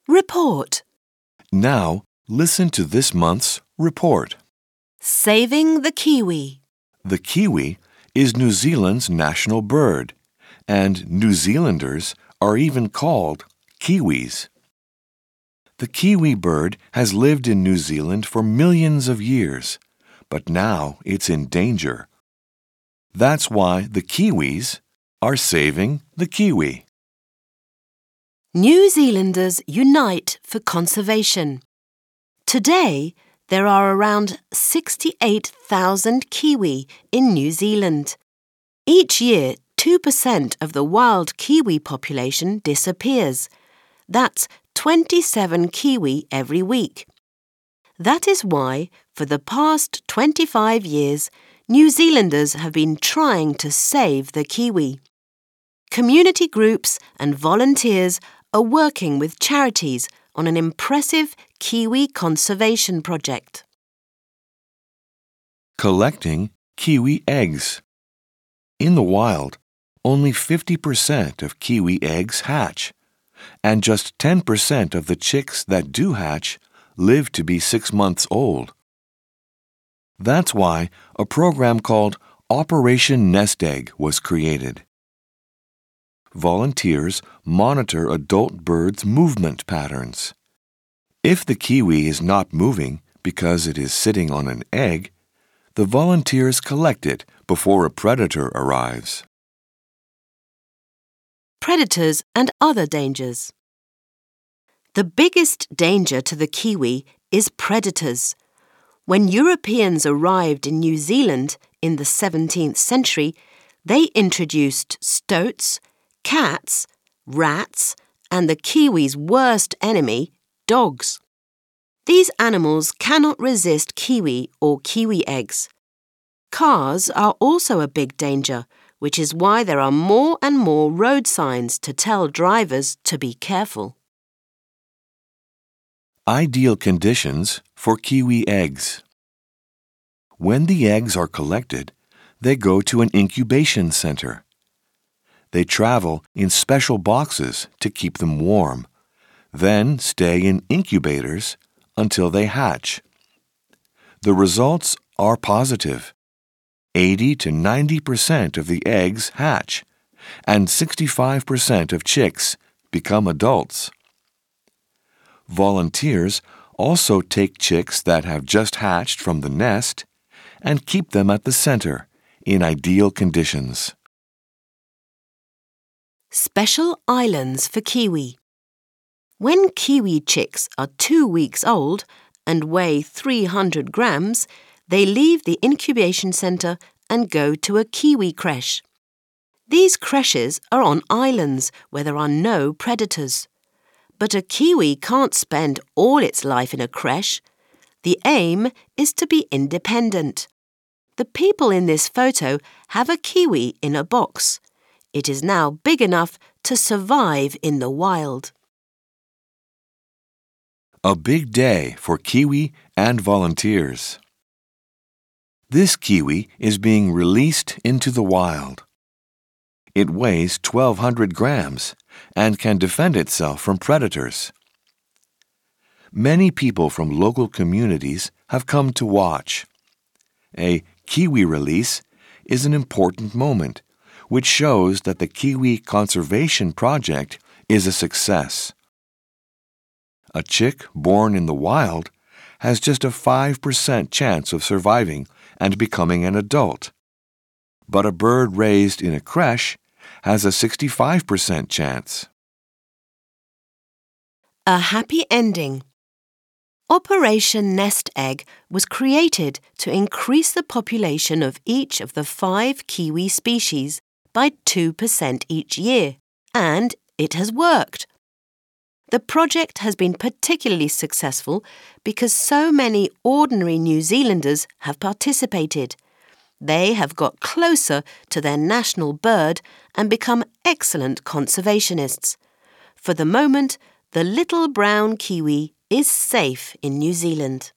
Report. Now, listen to this month's report. Saving the kiwi. The kiwi is New Zealand's national bird, and New Zealanders are even called Kiwis. The kiwi bird has lived in New Zealand for millions of years, but now it's in danger. That's why the Kiwis are saving the kiwi. New Zealanders unite for conservation. Today, there are around 68,000 kiwi in New Zealand. Each year, 2% of the wild kiwi population disappears. That's 27 kiwi every week. That is why, for the past 25 years, New Zealanders have been trying to save the kiwi. Community groups and volunteers are working with charities on an impressive kiwi conservation project. Collecting kiwi eggs. In the wild, only 50% of kiwi eggs hatch, and just 10% of the chicks that do hatch live to be 6 months old. That's why a program called Operation Nest Egg was created. Volunteers monitor adult birds' movement patterns. If the kiwi is not moving because it is sitting on an egg, the volunteers collect it before a predator arrives. Predators and other dangers. The biggest danger to the kiwi is predators. When Europeans arrived in New Zealand in the 17th century, they introduced stoats, cats, rats, and the kiwi's worst enemy, dogs. These animals cannot resist kiwi or kiwi eggs. Cars are also a big danger, which is why there are more and more road signs to tell drivers to be careful. Ideal conditions for kiwi eggs. When the eggs are collected, they go to an incubation center. They travel in special boxes to keep them warm, then stay in incubators until they hatch. The results are positive. 80 to 90% of the eggs hatch, and 65% of chicks become adults. Volunteers also take chicks that have just hatched from the nest and keep them at the center in ideal conditions. Special islands for kiwi. When kiwi chicks are 2 weeks old and weigh 300 grams, they leave the incubation center and go to a kiwi creche. These creches are on islands where there are no predators. But a kiwi can't spend all its life in a creche. The aim is to be independent. The people in this photo have a kiwi in a box. It is now big enough to survive in the wild. A big day for kiwi and volunteers. This kiwi is being released into the wild. It weighs 1,200 grams and can defend itself from predators. Many people from local communities have come to watch. A kiwi release is an important moment, which shows that the Kiwi Conservation Project is a success. A chick born in the wild has just a 5% chance of surviving and becoming an adult. But a bird raised in a creche has a 65% chance. A happy ending. Operation Nest Egg was created to increase the population of each of the 5 kiwi species by 2% each year, and it has worked. The project has been particularly successful because so many ordinary New Zealanders have participated. They have got closer to their national bird and become excellent conservationists. For the moment, the little brown kiwi is safe in New Zealand.